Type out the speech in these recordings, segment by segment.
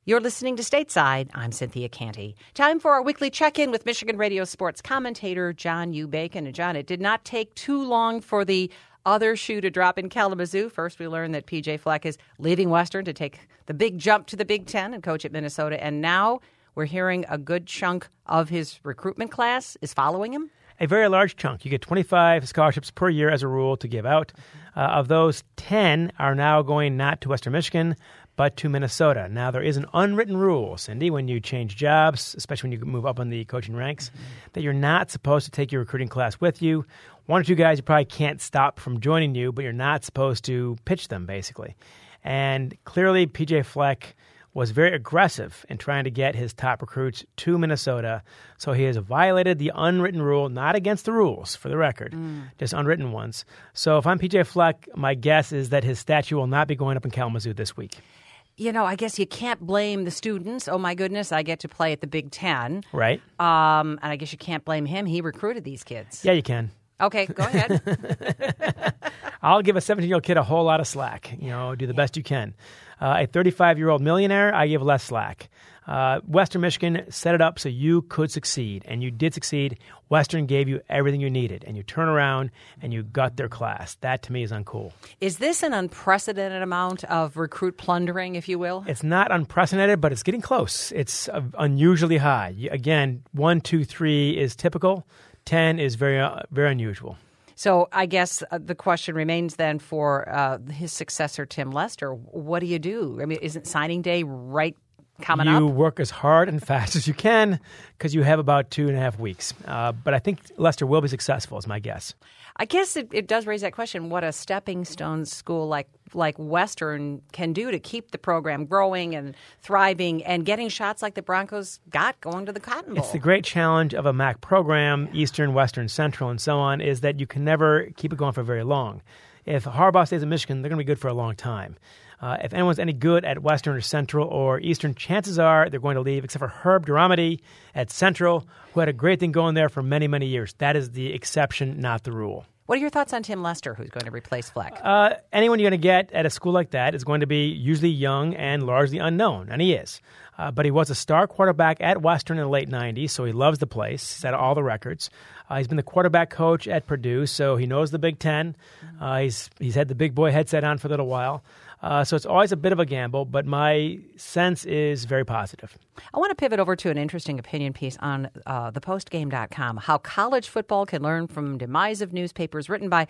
You're listening to Stateside. I'm Cynthia Canty. Time for our weekly check-in with Michigan radio sports commentator John U. Bacon. And John, it did not take too long for the other shoe to drop in Kalamazoo. First, we learned that P.J. Fleck is leaving Western to take the big jump to the Big Ten and coach at Minnesota. And now we're hearing a good chunk of his recruitment class is following him. A very large chunk. You get 25 scholarships per year as a rule to give out. Of those, 10 are now going not to Western Michigan, but to Minnesota. Now, there is an unwritten rule, Cindy, when you change jobs, especially when you move up on the coaching ranks, that you're not supposed to take your recruiting class with you. One or two guys you probably can't stop from joining you, but you're not supposed to pitch them, basically. And clearly, P.J. Fleck was very aggressive in trying to get his top recruits to Minnesota. So he has violated the unwritten rule, not against the rules, for the record, just unwritten ones. So if I'm P.J. Fleck, my guess is that his statue will not be going up in Kalamazoo this week. You know, I guess you can't blame the students. Oh, my goodness, I get to play at the Big Ten. Right. And I guess you can't blame him. He recruited these kids. Yeah, you can. Okay, go ahead. I'll give a 17-year-old kid a whole lot of slack. Do the best you can. A 35-year-old millionaire, I give less slack. Western Michigan set it up so you could succeed, and you did succeed. Western gave you everything you needed, and you turn around and you got their class. That, to me, is uncool. Is this an unprecedented amount of recruit plundering, if you will? It's not unprecedented, but it's getting close. It's unusually high. Again, 1, 2, 3 is typical. 10 is very, very unusual. So I guess the question remains then for his successor, Tim Lester. What do you do? I mean, isn't signing day right coming up? You work as hard and fast as you can because you have about 2.5 weeks. But I think Lester will be successful, is my guess. I guess it does raise that question, what a stepping stone school like Western can do to keep the program growing and thriving and getting shots like the Broncos got going to the Cotton Bowl. It's the great challenge of a MAC program, Eastern, Western, Central, and so on, is that you can never keep it going for very long. If Harbaugh stays at Michigan, they're going to be good for a long time. If anyone's any good at Western or Central or Eastern, chances are they're going to leave, except for Herb Duramity at Central, who had a great thing going there for many, many years. That is the exception, not the rule. What are your thoughts on Tim Lester, who's going to replace Fleck? Anyone you're going to get at a school like that is going to be usually young and largely unknown, and he is. But he was a star quarterback at Western in the late 90s, so he loves the place. He's had all the records. He's been the quarterback coach at Purdue, so he knows the Big Ten. He's had the big boy headset on for a little while. So it's always a bit of a gamble, but my sense is very positive. I want to pivot over to an interesting opinion piece on thepostgame.com, how college football can learn from demise of newspapers, written by,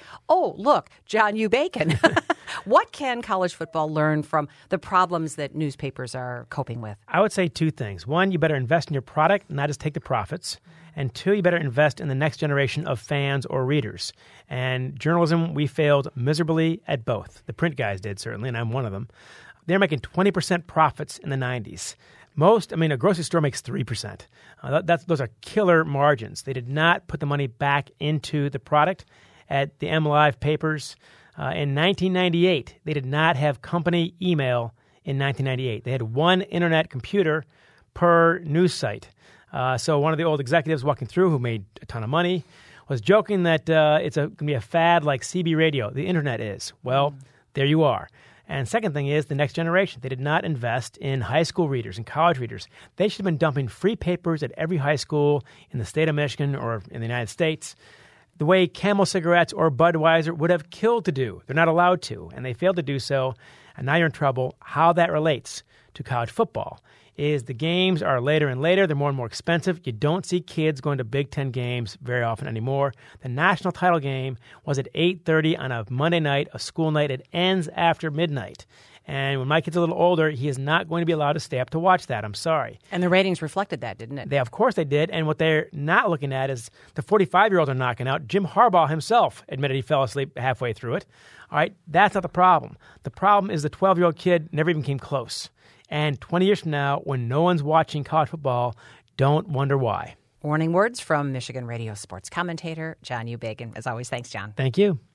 John U. Bacon. What can college football learn from the problems that newspapers are coping with? I would say two things. One, you better invest in your product, not just take the profits. And two, you better invest in the next generation of fans or readers. And journalism, we failed miserably at both. The print guys did, certainly, and I'm one of them. They're making 20% profits in the 90s. A grocery store makes 3%. Those are killer margins. They did not put the money back into the product. At the MLive papers, in 1998, they did not have company email in 1998. They had one internet computer per news site. So one of the old executives walking through who made a ton of money was joking that it's going to be a fad like CB radio. The internet is. Well, there you are. And second thing is the next generation. They did not invest in high school readers and college readers. They should have been dumping free papers at every high school in the state of Michigan or in the United States, the way Camel cigarettes or Budweiser would have killed to do. They're not allowed to, and they failed to do so, and now you're in trouble. How that relates to college football is the games are later and later. They're more and more expensive. You don't see kids going to Big Ten games very often anymore. The national title game was at 8:30 on a Monday night, a school night. It ends after midnight. And when my kid's a little older, he is not going to be allowed to stay up to watch that. I'm sorry. And the ratings reflected that, didn't it? Of course they did. And what they're not looking at is the 45-year-olds are knocking out. Jim Harbaugh himself admitted he fell asleep halfway through it. All right, that's not the problem. The problem is the 12-year-old kid never even came close. And 20 years from now, when no one's watching college football, don't wonder why. Warning words from Michigan radio sports commentator John U. Bacon. As always, thanks, John. Thank you.